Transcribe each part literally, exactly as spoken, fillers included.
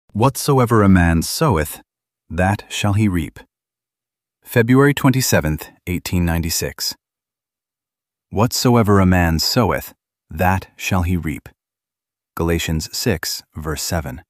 Whatsoever a man soweth, that shall he reap. February twenty-seventh, eighteen ninety-six. Whatsoever a man soweth, that shall he reap. Galatians six, verse seven.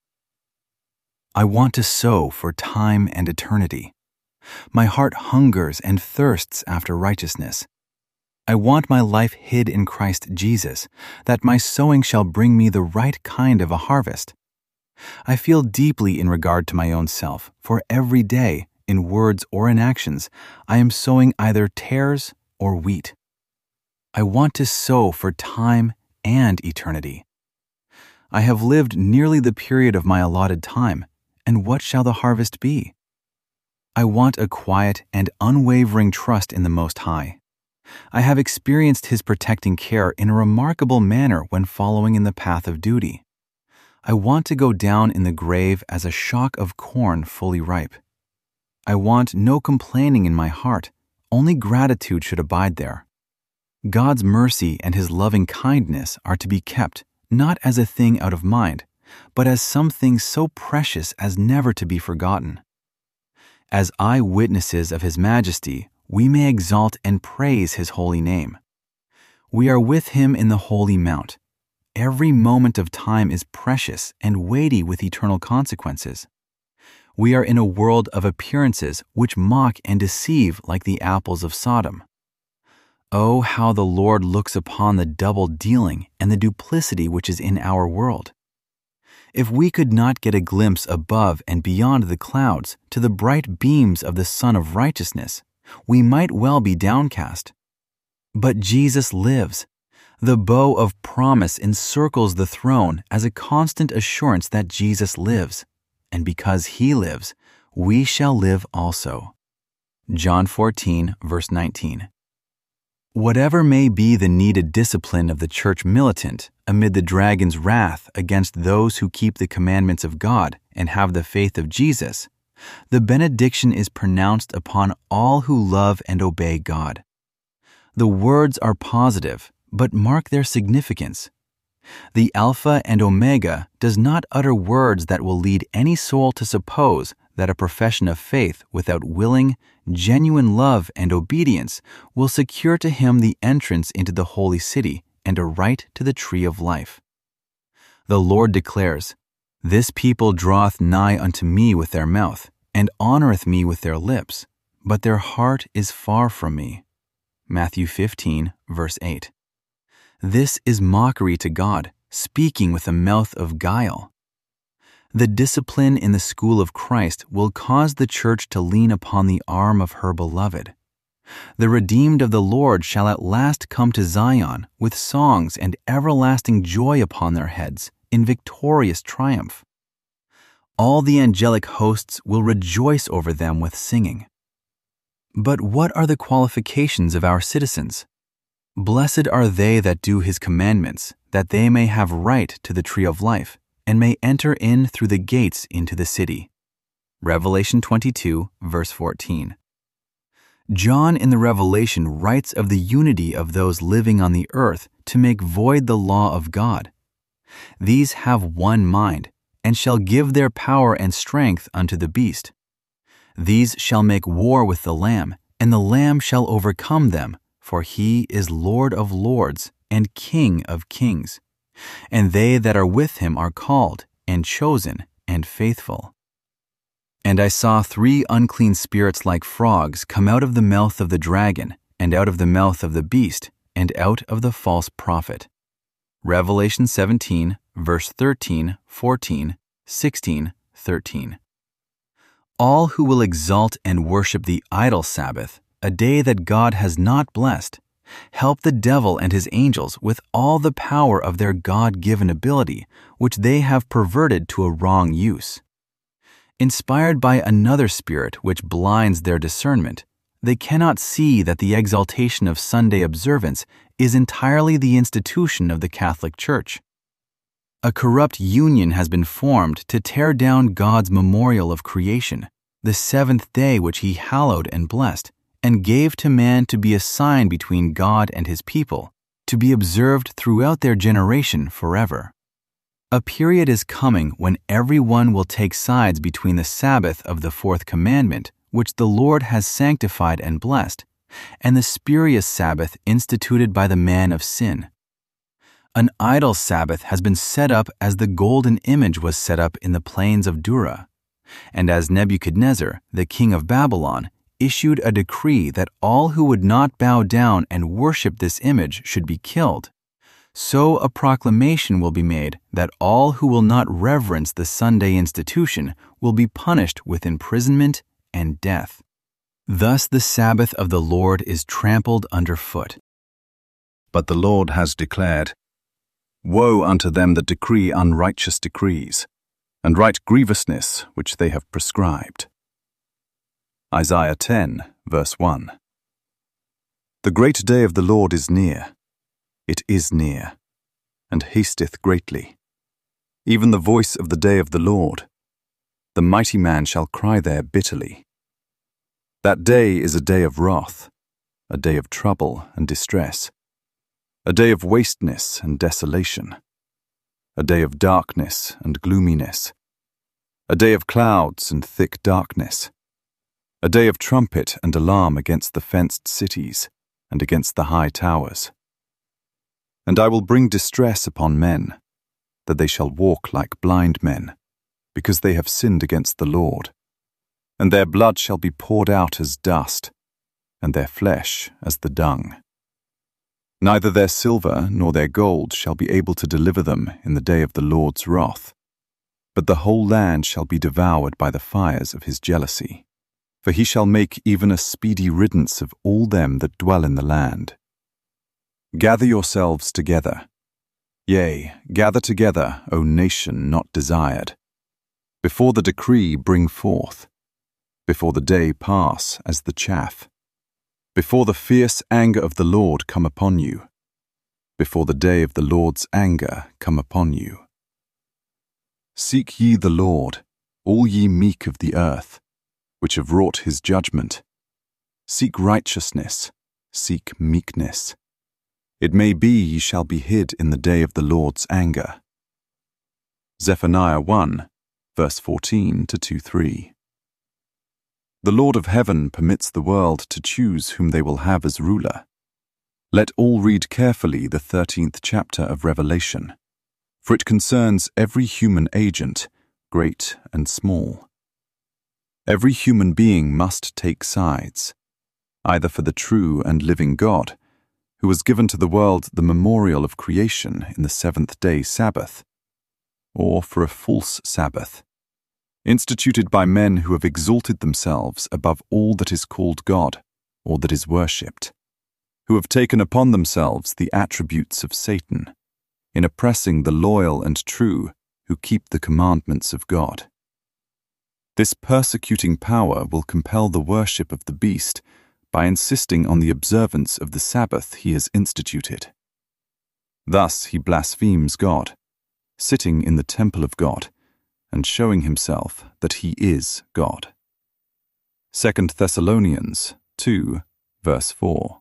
I want to sow for time and eternity. My heart hungers and thirsts after righteousness. I want my life hid in Christ Jesus, that my sowing shall bring me the right kind of a harvest. I feel deeply in regard to my own self, for every day, in words or in actions, I am sowing either tares or wheat. I want to sow for time and eternity. I have lived nearly the period of my allotted time, and what shall the harvest be? I want a quiet and unwavering trust in the Most High. I have experienced His protecting care in a remarkable manner when following in the path of duty. I want to go down in the grave as a shock of corn fully ripe. I want no complaining in my heart, only gratitude should abide there. God's mercy and His loving kindness are to be kept, not as a thing out of mind, but as something so precious as never to be forgotten. As eye-witnesses of His majesty, we may exalt and praise His holy name. We are with Him in the holy mount. Every moment of time is precious and weighty with eternal consequences. We are in a world of appearances which mock and deceive like the apples of Sodom. Oh, how the Lord looks upon the double dealing and the duplicity which is in our world. If we could not get a glimpse above and beyond the clouds to the bright beams of the Sun of Righteousness, we might well be downcast. But Jesus lives. The bow of promise encircles the throne as a constant assurance that Jesus lives, and because He lives, we shall live also. John fourteen, verse nineteen. Whatever may be the needed discipline of the church militant amid the dragon's wrath against those who keep the commandments of God and have the faith of Jesus, the benediction is pronounced upon all who love and obey God. The words are positive, but mark their significance. The Alpha and Omega does not utter words that will lead any soul to suppose that a profession of faith without willing, genuine love and obedience will secure to him the entrance into the holy city and a right to the tree of life. The Lord declares, "This people draweth nigh unto me with their mouth, and honoreth me with their lips, but their heart is far from me." Matthew fifteen, verse eight. This is mockery to God, speaking with a mouth of guile. The discipline in the school of Christ will cause the church to lean upon the arm of her beloved. The redeemed of the Lord shall at last come to Zion with songs and everlasting joy upon their heads in victorious triumph. All the angelic hosts will rejoice over them with singing. But what are the qualifications of our citizens? Blessed are they that do His commandments, that they may have right to the tree of life, and may enter in through the gates into the city. Revelation twenty-two, verse fourteen. John in the Revelation writes of the unity of those living on the earth to make void the law of God. These have one mind, and shall give their power and strength unto the beast. These shall make war with the Lamb, and the Lamb shall overcome them, for He is Lord of lords and King of kings. And they that are with Him are called, and chosen, and faithful. And I saw three unclean spirits like frogs come out of the mouth of the dragon, and out of the mouth of the beast, and out of the false prophet. Revelation seventeen, verse thirteen, fourteen, sixteen, thirteen. All who will exalt and worship the idol Sabbath, a day that God has not blessed, help the devil and his angels with all the power of their God-given ability, which they have perverted to a wrong use. Inspired by another spirit which blinds their discernment, they cannot see that the exaltation of Sunday observance is entirely the institution of the Catholic Church. A corrupt union has been formed to tear down God's memorial of creation, the seventh day which He hallowed and blessed, and gave to man to be a sign between God and His people, to be observed throughout their generation forever. A period is coming when everyone will take sides between the Sabbath of the fourth commandment, which the Lord has sanctified and blessed, and the spurious Sabbath instituted by the man of sin. An idol Sabbath has been set up as the golden image was set up in the plains of Dura, and as Nebuchadnezzar, the king of Babylon, issued a decree that all who would not bow down and worship this image should be killed, so a proclamation will be made that all who will not reverence the Sunday institution will be punished with imprisonment and death. Thus the Sabbath of the Lord is trampled underfoot. But the Lord has declared, Woe unto them that decree unrighteous decrees, and write grievousness which they have prescribed. Isaiah ten, verse one. The great day of the Lord is near. It is near, and hasteth greatly. Even the voice of the day of the Lord. The mighty man shall cry there bitterly. That day is a day of wrath, a day of trouble and distress, a day of wasteness and desolation, a day of darkness and gloominess, a day of clouds and thick darkness, a day of trumpet and alarm against the fenced cities and against the high towers. And I will bring distress upon men, that they shall walk like blind men, because they have sinned against the Lord. And their blood shall be poured out as dust, and their flesh as the dung. Neither their silver nor their gold shall be able to deliver them in the day of the Lord's wrath, but the whole land shall be devoured by the fires of his jealousy. For he shall make even a speedy riddance of all them that dwell in the land. Gather yourselves together. Yea, gather together, O nation not desired. Before the decree bring forth, before the day pass as the chaff, before the fierce anger of the Lord come upon you, before the day of the Lord's anger come upon you. Seek ye the Lord, all ye meek of the earth, which have wrought his judgment. Seek righteousness, seek meekness. It may be ye shall be hid in the day of the Lord's anger. Zephaniah one, verse fourteen to two three. The Lord of heaven permits the world to choose whom they will have as ruler. Let all read carefully the thirteenth chapter of Revelation, for it concerns every human agent, great and small. Every human being must take sides, either for the true and living God, who has given to the world the memorial of creation in the seventh-day Sabbath, or for a false Sabbath, instituted by men who have exalted themselves above all that is called God or that is worshipped, who have taken upon themselves the attributes of Satan, in oppressing the loyal and true who keep the commandments of God. This persecuting power will compel the worship of the beast by insisting on the observance of the Sabbath he has instituted. Thus he blasphemes God, sitting in the temple of God, and showing himself that he is God. Second Thessalonians two, verse four.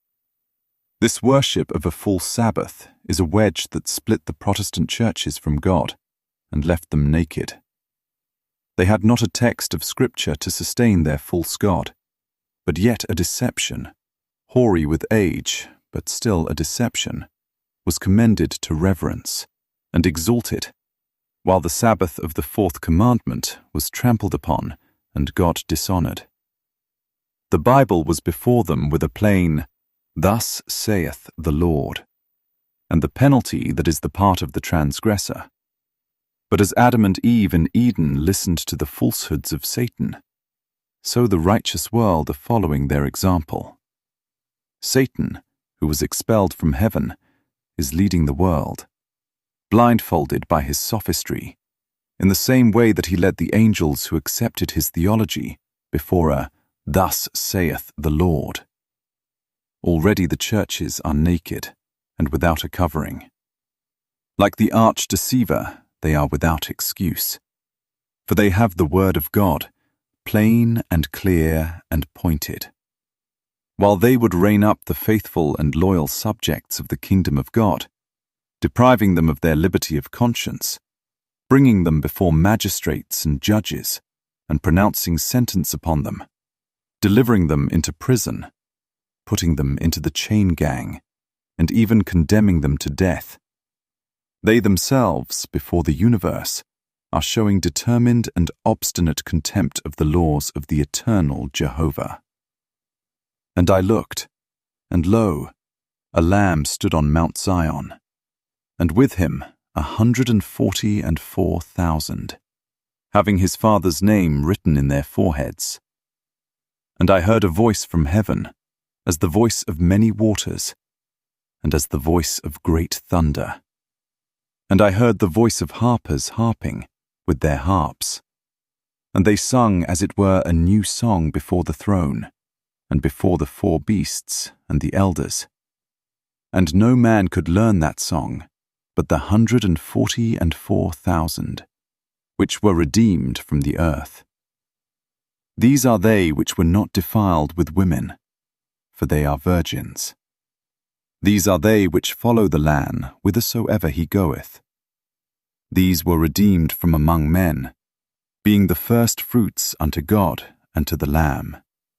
This worship of a false Sabbath is a wedge that split the Protestant churches from God and left them naked. They had not a text of Scripture to sustain their false god, but yet a deception, hoary with age, but still a deception, was commended to reverence and exalted, while the Sabbath of the fourth commandment was trampled upon and God dishonored. The Bible was before them with a plain, "Thus saith the Lord," and the penalty that is the part of the transgressor. But as Adam and Eve in Eden listened to the falsehoods of Satan, so the righteous world are following their example. Satan, who was expelled from heaven, is leading the world, blindfolded by his sophistry, in the same way that he led the angels who accepted his theology before a "Thus saith the Lord." Already the churches are naked and without a covering. Like the arch-deceiver, they are without excuse, for they have the word of God, plain and clear and pointed. While they would rein up the faithful and loyal subjects of the kingdom of God, depriving them of their liberty of conscience, bringing them before magistrates and judges, and pronouncing sentence upon them, delivering them into prison, putting them into the chain gang, and even condemning them to death. They themselves, before the universe, are showing determined and obstinate contempt of the laws of the eternal Jehovah. And I looked, and lo, a Lamb stood on Mount Zion, and with him a hundred and forty and four thousand, having his Father's name written in their foreheads. And I heard a voice from heaven, as the voice of many waters, and as the voice of great thunder. And I heard the voice of harpers harping with their harps. And they sung as it were a new song before the throne, and before the four beasts and the elders. And no man could learn that song, but the hundred and forty and four thousand, which were redeemed from the earth. These are they which were not defiled with women, for they are virgins. These are they which follow the Lamb whithersoever he goeth. These were redeemed from among men, being the first fruits unto God and to the Lamb.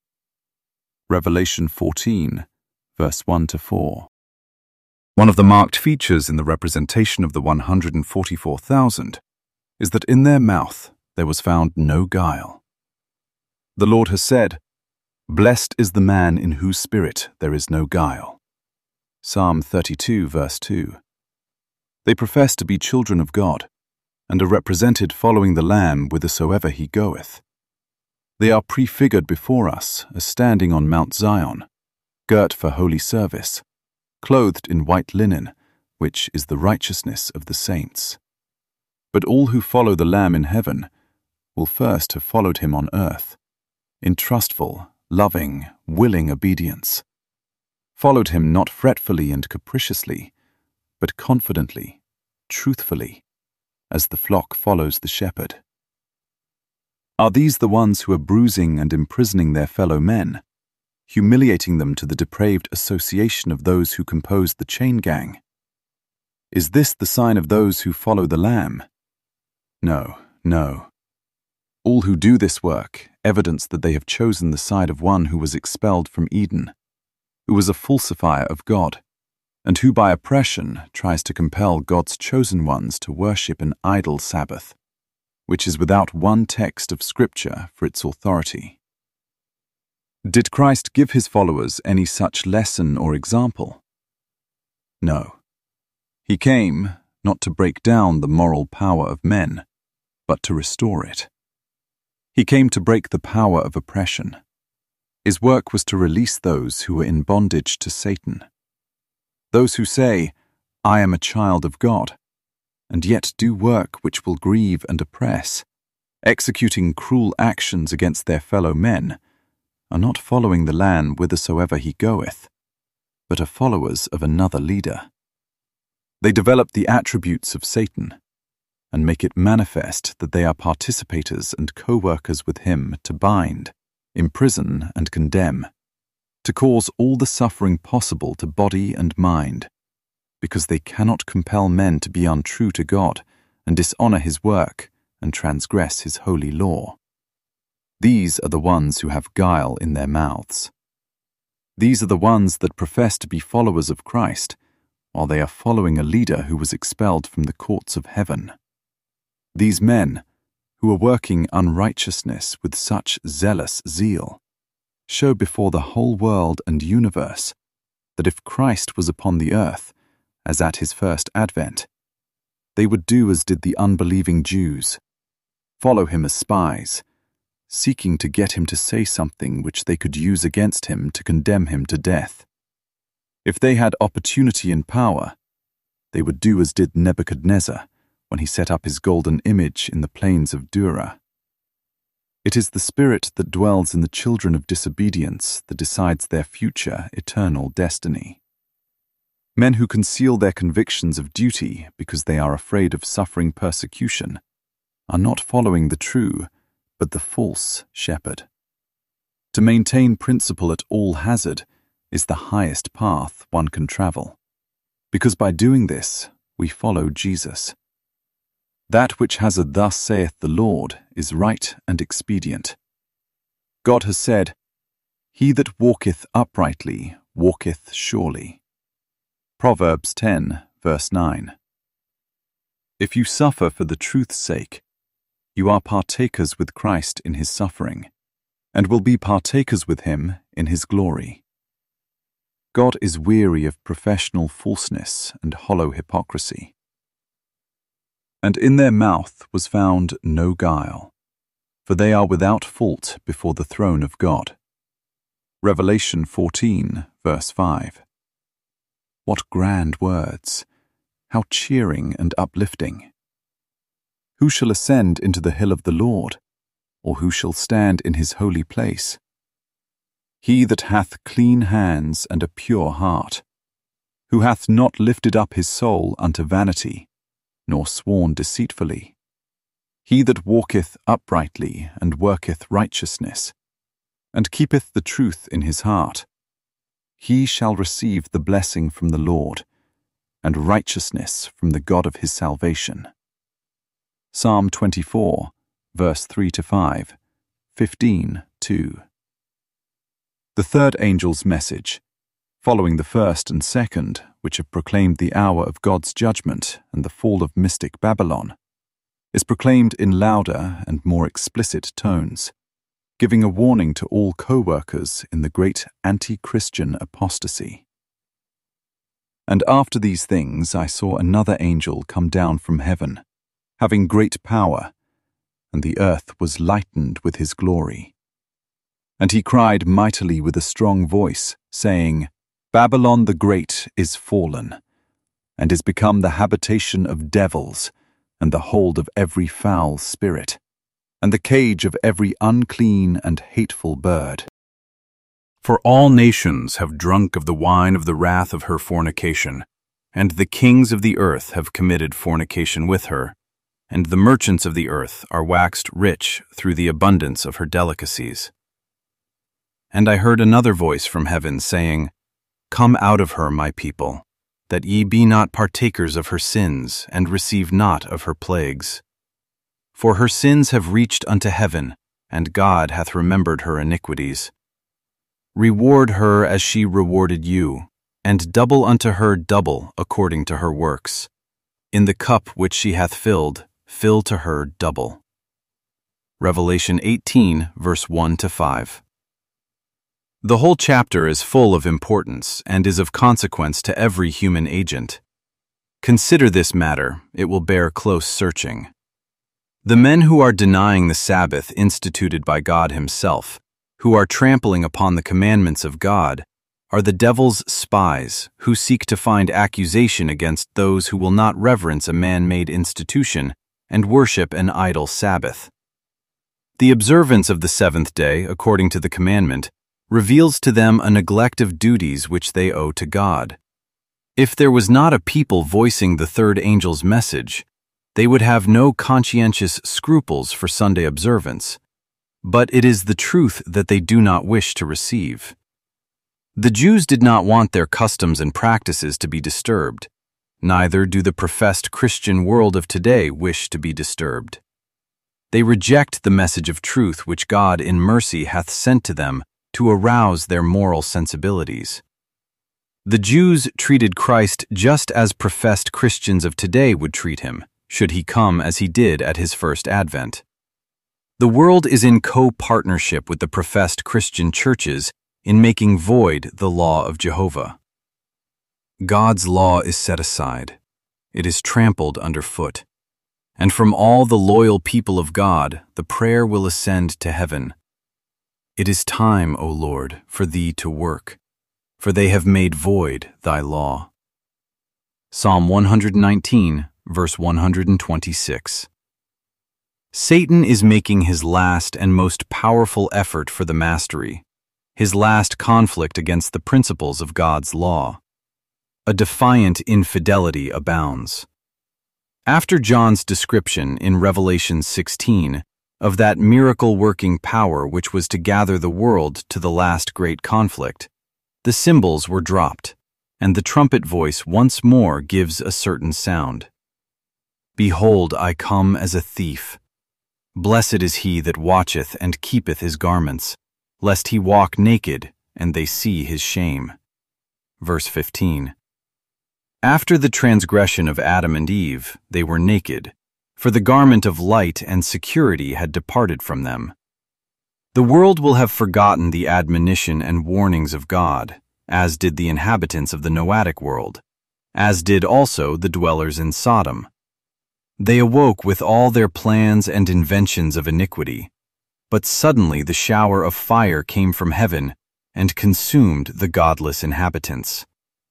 Revelation fourteen, verse one to four. One of the marked features in the representation of the one hundred and forty-four thousand is that in their mouth there was found no guile. The Lord has said, "Blessed is the man in whose spirit there is no guile." Psalm thirty-two, verse two. They profess to be children of God, and are represented following the Lamb whithersoever he goeth. They are prefigured before us as standing on Mount Zion, girt for holy service, clothed in white linen, which is the righteousness of the saints. But all who follow the Lamb in heaven will first have followed him on earth, in trustful, loving, willing obedience, followed him not fretfully and capriciously, but confidently, truthfully, as the flock follows the shepherd. Are these the ones who are bruising and imprisoning their fellow men, humiliating them to the depraved association of those who compose the chain gang? Is this the sign of those who follow the Lamb? No, no. All who do this work evidence that they have chosen the side of one who was expelled from Eden, who was a falsifier of God, and who by oppression tries to compel God's chosen ones to worship an idol Sabbath, which is without one text of Scripture for its authority. Did Christ give his followers any such lesson or example? No. He came not to break down the moral power of men, but to restore it. He came to break the power of oppression. His work was to release those who were in bondage to Satan. Those who say, "I am a child of God," and yet do work which will grieve and oppress, executing cruel actions against their fellow men, are not following the Lamb whithersoever he goeth, but are followers of another leader. They develop the attributes of Satan, and make it manifest that they are participators and co-workers with him to bind, imprison, and condemn, to cause all the suffering possible to body and mind, because they cannot compel men to be untrue to God and dishonor his work and transgress his holy law. These are the ones who have guile in their mouths. These are the ones that profess to be followers of Christ, while they are following a leader who was expelled from the courts of heaven. These men, who are working unrighteousness with such zealous zeal, show before the whole world and universe that if Christ was upon the earth, as at his first advent, they would do as did the unbelieving Jews, follow him as spies, seeking to get him to say something which they could use against him to condemn him to death. If they had opportunity and power, they would do as did Nebuchadnezzar when he set up his golden image in the plains of Dura. It is the spirit that dwells in the children of disobedience that decides their future eternal destiny. Men who conceal their convictions of duty because they are afraid of suffering persecution are not following the true, but the false shepherd. To maintain principle at all hazard is the highest path one can travel, because by doing this we follow Jesus. That which has a thus saith the Lord is right and expedient. God has said, He that walketh uprightly walketh surely. Proverbs ten, verse nine. If you suffer for the truth's sake, you are partakers with Christ in his suffering, and will be partakers with him in his glory. God is weary of professional falseness and hollow hypocrisy. And in their mouth was found no guile, for they are without fault before the throne of God. Revelation fourteen, verse five. What grand words! How cheering and uplifting! Who shall ascend into the hill of the Lord, or who shall stand in his holy place? He that hath clean hands and a pure heart, who hath not lifted up his soul unto vanity, nor sworn deceitfully. He that walketh uprightly and worketh righteousness, and keepeth the truth in his heart, he shall receive the blessing from the Lord, and righteousness from the God of his salvation. Psalm twenty-four, verse three to five, fifteen, two. The third angel's message, following the first and second, which have proclaimed the hour of God's judgment and the fall of mystic Babylon, is proclaimed in louder and more explicit tones, giving a warning to all co-workers in the great anti-Christian apostasy. And after these things I saw another angel come down from heaven, having great power, and the earth was lightened with his glory. And he cried mightily with a strong voice, saying, Babylon the Great is fallen, and is become the habitation of devils, and the hold of every foul spirit, and the cage of every unclean and hateful bird. For all nations have drunk of the wine of the wrath of her fornication, and the kings of the earth have committed fornication with her, and the merchants of the earth are waxed rich through the abundance of her delicacies. And I heard another voice from heaven saying, Come out of her, my people, that ye be not partakers of her sins, and receive not of her plagues. For her sins have reached unto heaven, and God hath remembered her iniquities. Reward her as she rewarded you, and double unto her double according to her works. In the cup which she hath filled, fill to her double. Revelation eighteen, verse one to five. The whole chapter is full of importance and is of consequence to every human agent. Consider this matter, it will bear close searching. The men who are denying the Sabbath instituted by God himself, who are trampling upon the commandments of God, are the devil's spies who seek to find accusation against those who will not reverence a man-made institution and worship an idle Sabbath. The observance of the seventh day, according to the commandment, reveals to them a neglect of duties which they owe to God. If there was not a people voicing the third angel's message, they would have no conscientious scruples for Sunday observance, but it is the truth that they do not wish to receive. The Jews did not want their customs and practices to be disturbed, neither do the professed Christian world of today wish to be disturbed. They reject the message of truth which God in mercy hath sent to them to arouse their moral sensibilities. The Jews treated Christ just as professed Christians of today would treat him, should he come as he did at his first advent. The world is in co-partnership with the professed Christian churches in making void the law of Jehovah. God's law is set aside. It is trampled underfoot. And from all the loyal people of God, the prayer will ascend to heaven. It is time, O Lord, for thee to work, for they have made void thy law. Psalm one nineteen, verse one hundred twenty-six. Satan is making his last and most powerful effort for the mastery, his last conflict against the principles of God's law. A defiant infidelity abounds. After John's description in Revelation sixteen of that miracle-working power which was to gather the world to the last great conflict, the cymbals were dropped, and the trumpet voice once more gives a certain sound. Behold, I come as a thief. Blessed is he that watcheth and keepeth his garments, lest he walk naked, and they see his shame. Verse fifteen. After the transgression of Adam and Eve, they were naked, for the garment of light and security had departed from them. The world will have forgotten the admonition and warnings of God, as did the inhabitants of the Noahic world, as did also the dwellers in Sodom. They awoke with all their plans and inventions of iniquity, but suddenly the shower of fire came from heaven and consumed the godless inhabitants.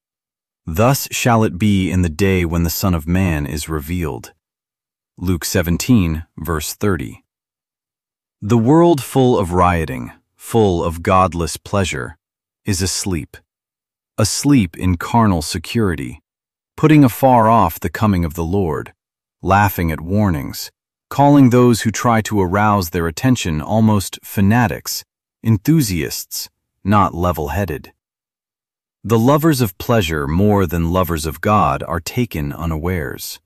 Thus shall it be in the day when the Son of Man is revealed. Luke seventeen, verse thirty. The world full of rioting, full of godless pleasure, is asleep, asleep in carnal security, putting afar off the coming of the Lord, laughing at warnings, calling those who try to arouse their attention almost fanatics, enthusiasts, not level-headed. The lovers of pleasure more than lovers of God are taken unawares.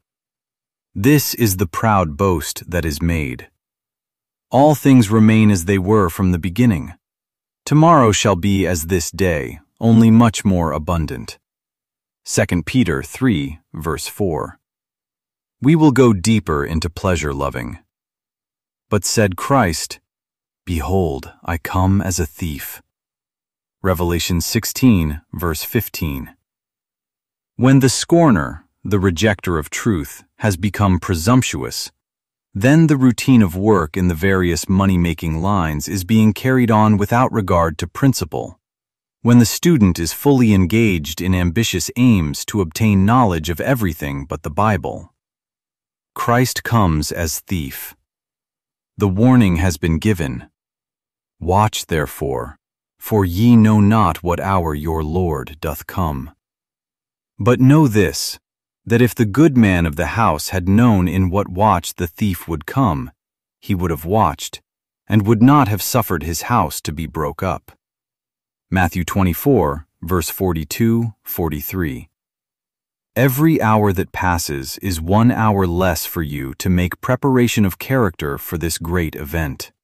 This is the proud boast that is made. All things remain as they were from the beginning. Tomorrow shall be as this day, only much more abundant. Second Peter three, verse four. We will go deeper into pleasure-loving. But said Christ, Behold, I come as a thief. Revelation sixteen, verse fifteen. When the scorner, the rejecter of truth, has become presumptuous, then the routine of work in the various money-making lines is being carried on without regard to principle. When the student is fully engaged in ambitious aims to obtain knowledge of everything but the Bible, Christ comes as thief. The warning has been given. Watch therefore, for ye know not what hour your Lord doth come. But know this, that if the good man of the house had known in what watch the thief would come, he would have watched, and would not have suffered his house to be broke up. Matthew twenty-four, verse forty-two, forty-three. Every hour that passes is one hour less for you to make preparation of character for this great event.